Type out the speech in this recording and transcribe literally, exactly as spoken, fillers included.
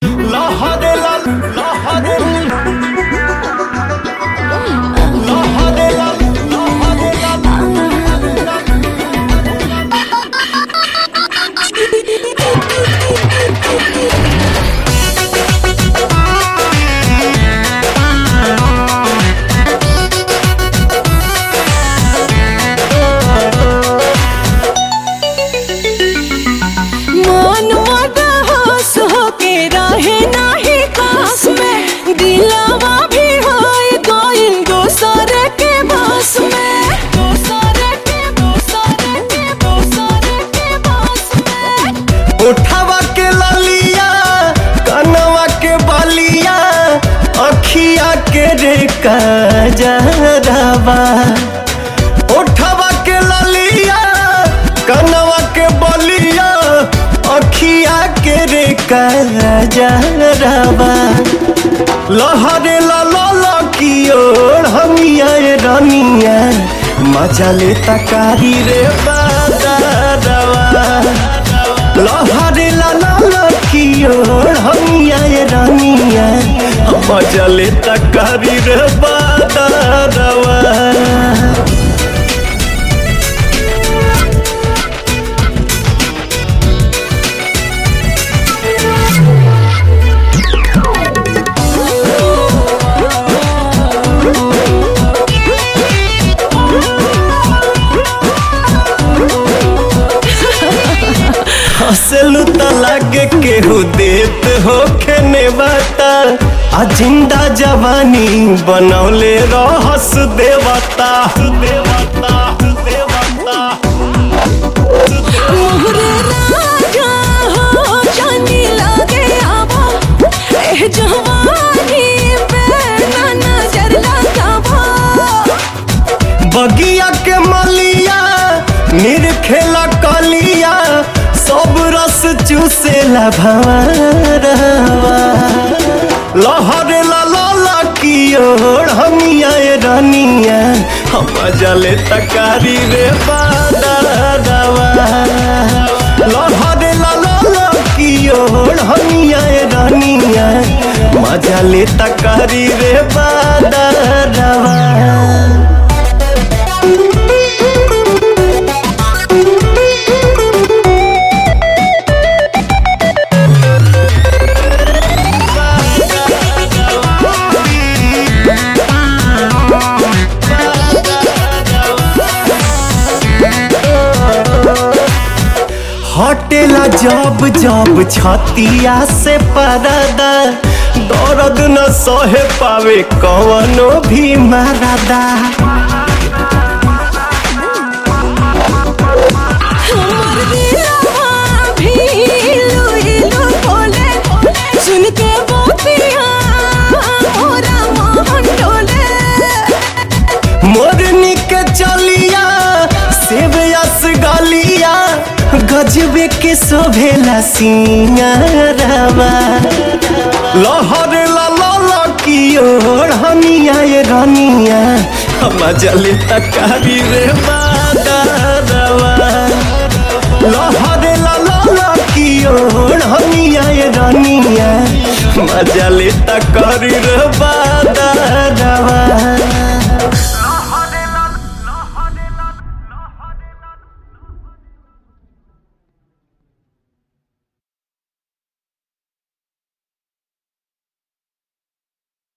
लहरे ला लहरे लहरे ला लहरे ला उठावा के ललिया कनवा के बलिया अखिया के रे कजरवा। उठावा के ललिया कनवा के बलिया अखिया के रे कजरवा। लहरे ला ला की ओर हमिया रनिया मजा ले तकारी रे बादरवा। लहरे ला ला की ओर हमिया रानिया मजा ले तकारी रे बादरवा। हंसलू त लागे केहू देत हो खेने बाता आ जिंदा जवानी बनौले रहस देवता देवता देवता। मोहरे राजा हो जानी लागे आवा ए जवानी पे ना नजर लगावा। बगिया के मलिया निरखेला कलिया सब रस चूसेला भंवरवा। लहरे ला ला की ओर हमिया रानिया मजा ले तकारी रे बादरवा। लहरे ला ला की ओर हमिया रानिया मजा ले तकारी रे बादरवा। हटेला जब जब छतिया से परदा दर्द न सहे पावे कवनो भी मरदा। हमर दिलवा भी इलू इलू बोले सुन के बातिया मोरा मन डोले। मोरनी के चलिया सेब यस गलिया गजबे के शोभेला सिंगारवा। लहरे ला ला की ओर हमिया रानिया मजा ले तकारी रे बादरवा। लहरे ला ला की ओर हमिया रानिया मजा ले तकारी रे बादरवा।